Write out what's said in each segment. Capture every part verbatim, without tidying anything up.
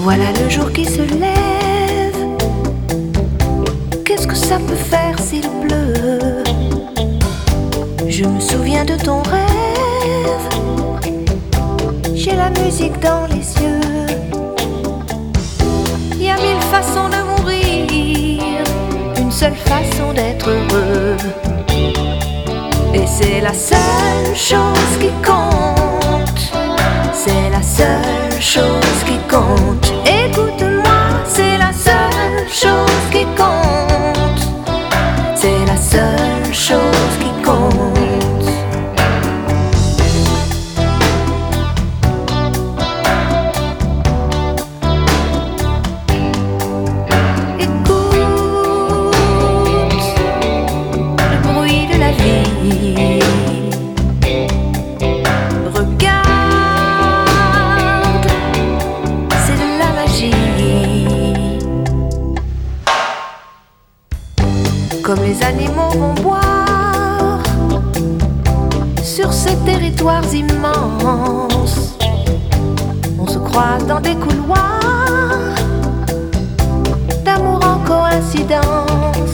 Voilà le jour qui se lève. Qu'est-ce que ça peut faire s'il pleut? Je me souviens de ton rêve. J'ai la musique dans les yeux. Il y a mille façons de mourir, une seule façon d'être heureux. Et c'est la seule chose qui compte. C'est la seule chose qui compte. Écoute-moi, c'est la seule chose qui compte. C'est la seule chose qui compte. Comme les animaux vont boire sur ces territoires immenses, on se croise dans des couloirs d'amour en coïncidence,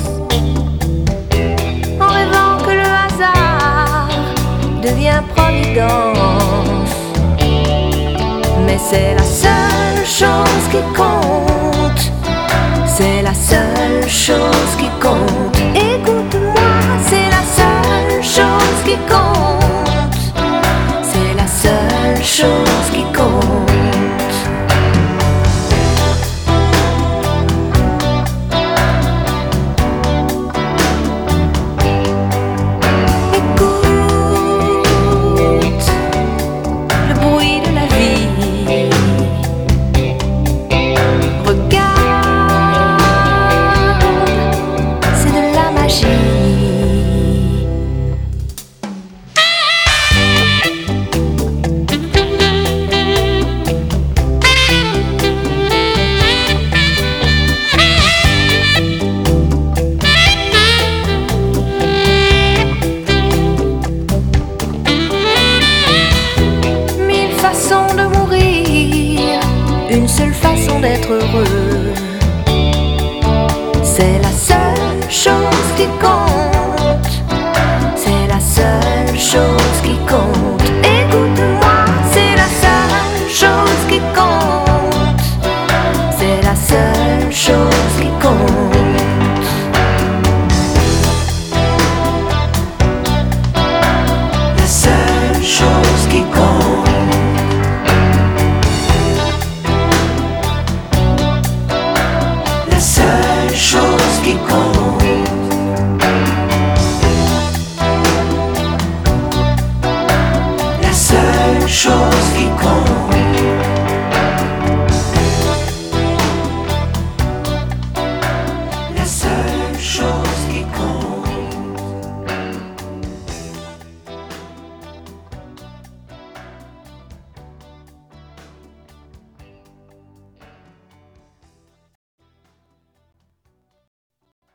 en rêvant que le hasard devient providence. Mais c'est la seule chose qui compte. C'est la seule chose qui compte. Écoute-moi, c'est la seule chose qui compte. C'est la seule chose qui compte. Écoute le bruit de la vie. Regarde. Une seule façon d'être heureux. C'est la seule chose qui compte. C'est la seule chose qui compte. Écoute-moi, c'est la seule chose qui compte. C'est la seule chose qui compte. La seule chose qui compte. Chose qui compte. La seule chose qui compte.